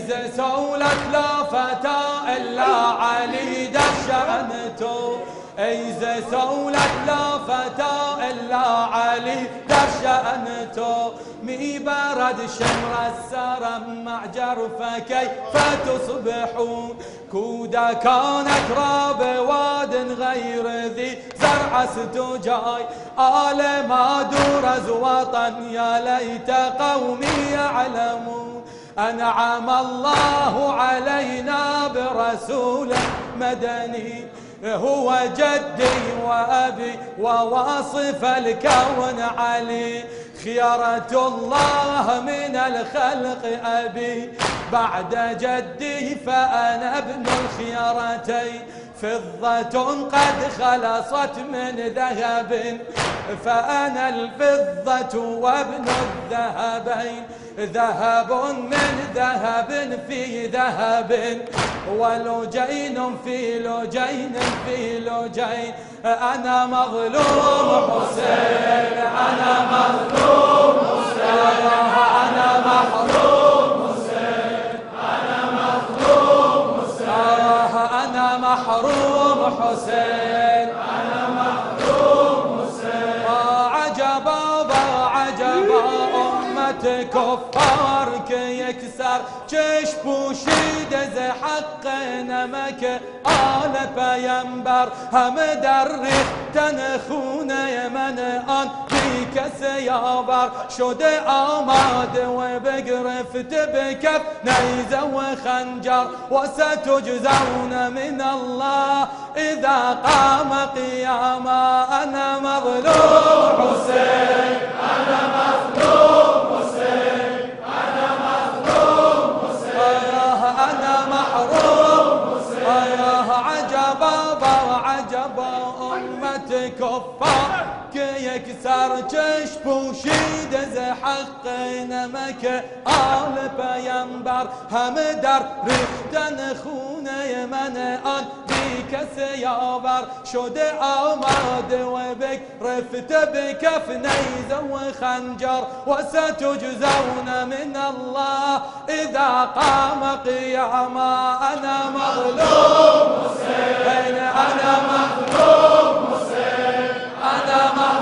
إذا سولت لا فتى إلا علي دشأنته، إذا سولت لا فتى إلا علي دشأنته، مي برد شمر السرم مع جرفه كيف تصبحون، كودا كانت راب واد غير ذي زرع ستجاي، آل ما درز وطن يا ليت قومي يعلمون، أنعم الله علينا برسول مدني هو جدي وأبي وواصف الكون علي، خيرة الله من الخلق أبي بعد جدي فأنا ابن الخيرتين، فضة قد خلصت من ذهب فأنا الفضة وابن الذهبين، ذهب من ذهب في ذهب ولجين في لجين في لجين، أنا مظلوم حسين أنا مظلوم حسين أنا محروم حسين أنا مظلوم حسين أنا محروم حسين أنا محروم حسين، عجبا عجبا أمة كفار يكسر چش پوشیده ز حق نمک آل پیمبر، همه در ریختن خونه من آن بی کس یاور، شده آماده و بگرفت به کف نیزه و خنجر، و ستجزون من الله اذا قام قیاما، انا مظلوم حسین انا مظلوم حسین انا مظلوم حسین انا محروم حسین، عجبا عجبا امت کفار که یک سرچش پوشیده ز حق نمک آل پیمبر، همه در ریختن خونه من آن بی کس یاور، شده آماده و بگرفته به کف نیزه و خنجر، و ستجزون من الله اذا قام قیاما، انا مظلوم حسین انا مظلوم حسین انا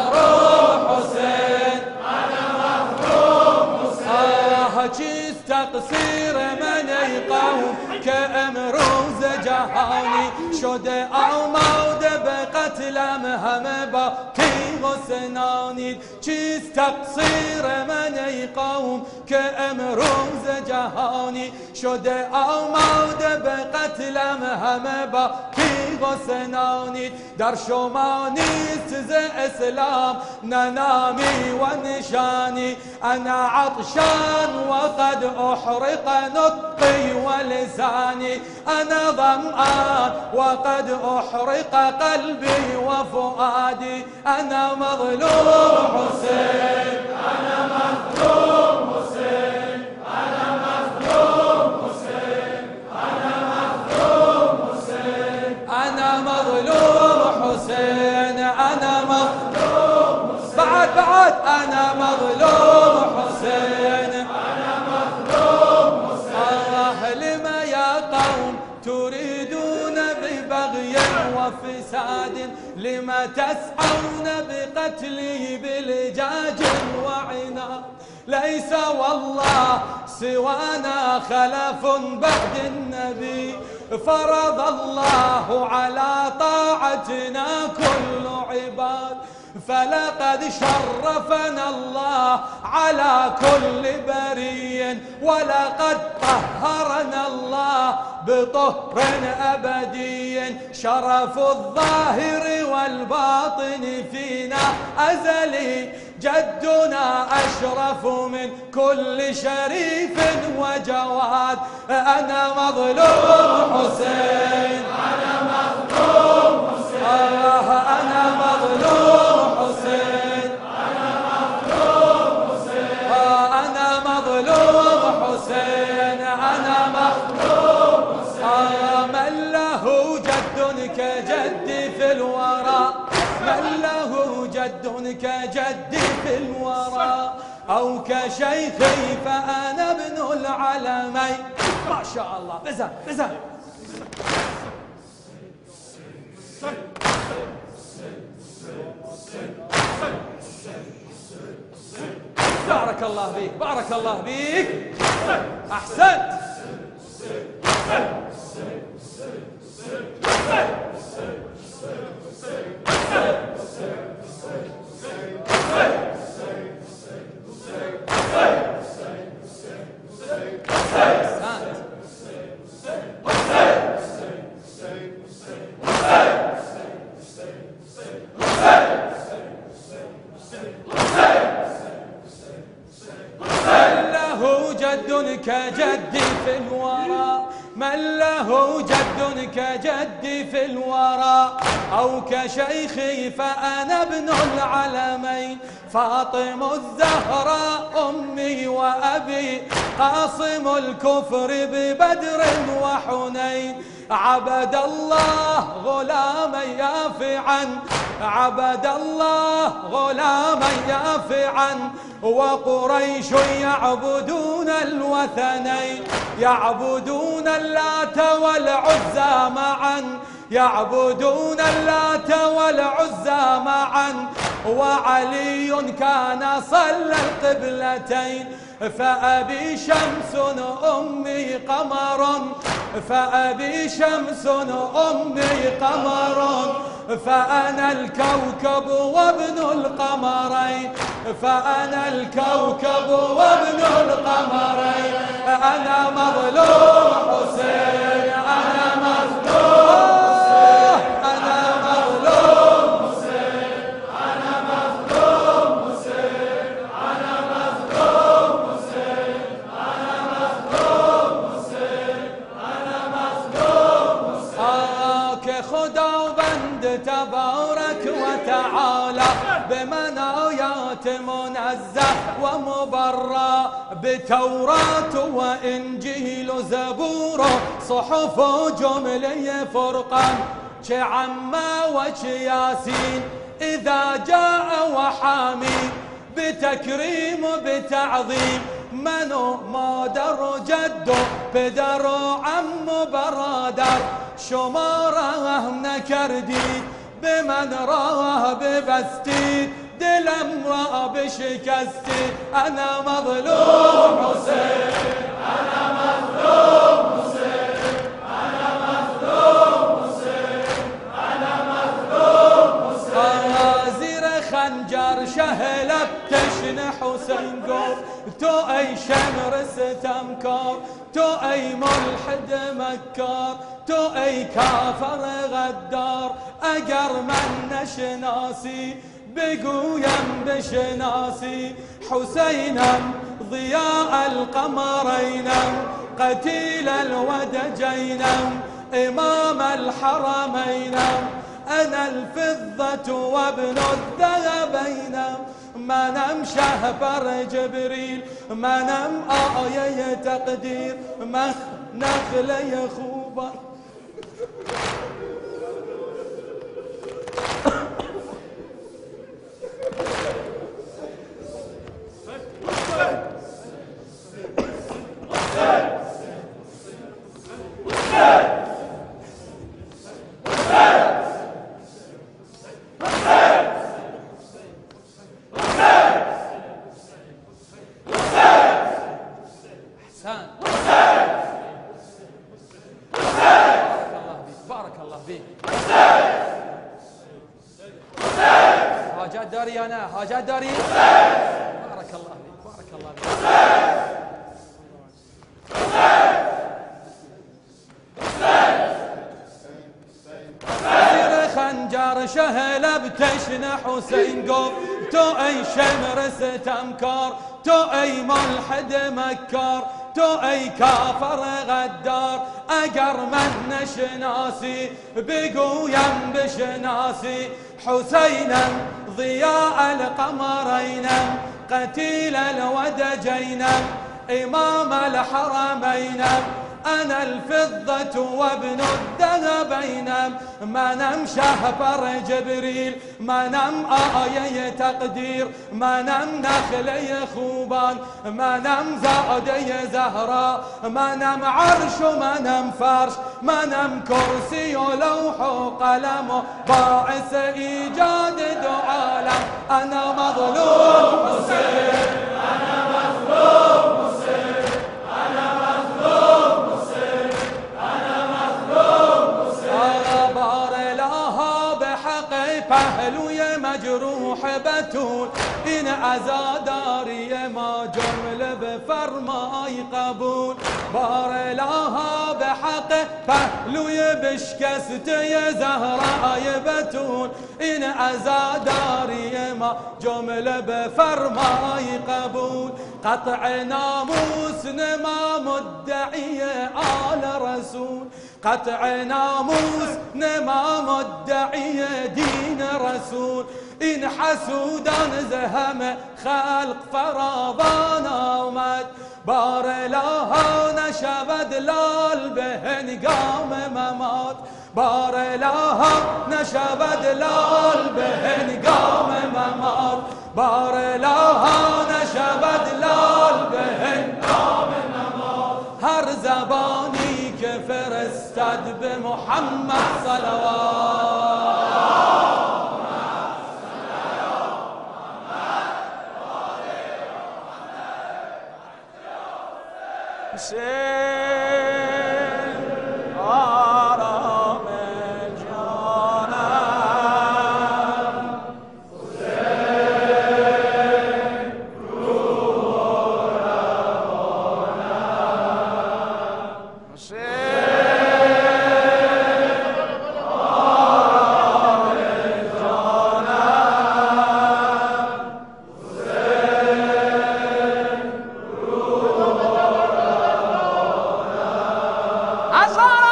محروم حسین انا محروم حسین، چیست تقصیر من ای قوم که امروز جهانی شده آماده به قتلم همه با تیغ و سنانید، چیست تقصیر من ای قوم که امروز جهانی شده آماده به قتلم همه با تیغ و سنانید، در شما نیست ز اسلام نه نامی و نشانی، انا عطشان وقد احرق نطقي ولساني، انا ظمآن وقد احرق قلبي وفؤادي، انا مظلوم حسين انا مظلوم حسين انا مظلوم حسين انا مظلوم حسين انا مظلوم حسين انا مظلوم حسين، بعد انا مظلوم حسين انا مظلوم حسين، لما يا قوم تريدون ببغي وفساد، لما تسعون بقتله بلجاج وعناد، ليس والله سوانا خلف بعد النبي، فرض الله على طاعتنا كل عباد، فلقد شرفنا الله على كل بري، ولقد طهرنا الله بطهر أبدي، شرف الظاهر والباطن فينا أزلي، جدنا أشرف من كل شريف وجواد، أنا مظلوم حسين أنا مظلوم حسين أنا مظلوم حسين أنا مظلوم حسين أنا مظلوم حسين أنا مظلوم حسين، من له جد كجدي في الورى، من له جد كجدي في الورى، أو كشيخي فأنا ابن العلمين، ما شاء الله. بزن بزن. بارك الله بيك بارك الله بيك. أحسنت. كجدي في الورى، من له جد كجدي في الورى، أو كشيخي فأنا ابن العلمين، فاطم الزهراء أمي وأبي، قاصم الكفر ببدر وحنين، عبد الله غلاما يافعا، عبد الله غلاما يافعا، وقريش يعبدون الوثنين، يعبدون اللات والعزى معا، يعبدون اللات والعزى معا، وعلي كان صلى القبلتين، فأبي شمس أمي قمر، فأبي شمس أمي قمر، فأنا الكوكب وابن القمرين، فأنا الكوكب وابن القمرين، أنا مظلوم حسين، أنا مظلوم حسين، أنا مظلوم حسين، أنا مظلوم حسين، أنا مظلوم حسين، أنا مظلوم حسين، أنا مظلوم حسين. كخدا وبند تبارك وتعالى بمنايات منزه ومبرى، بتوراة وإنجيل زبور، صحف جملي فرقان، كعما وكياسين، إذا جاء وحامي بتكريم بتعظيم، منو ما در جدو بدر عم برادر، شماره نکردید بمن راه ببستید، دلم را بشکستید، انا مظلوم حسین، انا مظلوم حسین، انا مظلوم حسين، انا مظلوم حسين. زیر خنجر شهلب تشن حسین گفت تو ای شمر ستمکار، تو ای ملحد مکار، تو ای کافر غدار، اگر من نشناسی بگویم بشناسی، حسینم ضیاء القمرینم، قتیل الودجینم، امام الحرمینم، انا الفضة وابن الذهبینم، منم شهبر جبریل، منم آیه تقدیر، من نخله خوبه. حاجات داري أنا، حاجات داري. بارك الله فيك، بارك الله فيك. خنجر شهلب تشن حسين قوم، تو أي شمر ستمكار، تو أي ملحد مكار، تو أي كافر غدار، أجر من نشناسي بقويم بشناسي، حسينا ضياء القمرين، قتيل الودجين، إمام الحرمين، أنا الفضة وابن الذهبين ما نم شهبر جبريل ما نم آية تقدير ما نم نخلي خوبان ما نم زادي زهراء ما نم عرش ما نم فرش ما نم كرسي ولوح وقلم باعث إيجاد دو عالم أنا مظلوم حسين أنا مظلوم حسين أنا مظلوم حسين أنا مظلوم حسين بار لها بحق پهلوی مجروح بتول این عزاداری ما جمله بفرمای قبول بار لها بحق پهلوی بشکسته زهرای بتول این عزاداری ما جمله بفرمای قبول قطع ناموس نما مدعی آل رسول قطع ناموس نما مدعی دین رسول این حسودان زهم خلق فراوان آمد بار لها نشود لال به هنگام ممات بار لها نشود لال به هنگام ممات بار لها نشود لال به هنگام ممات هر زبانی که فرستد به محمد صلوات حسین آرام جانم حسین روح روانم حسین آرام جانم حسین روح أزهر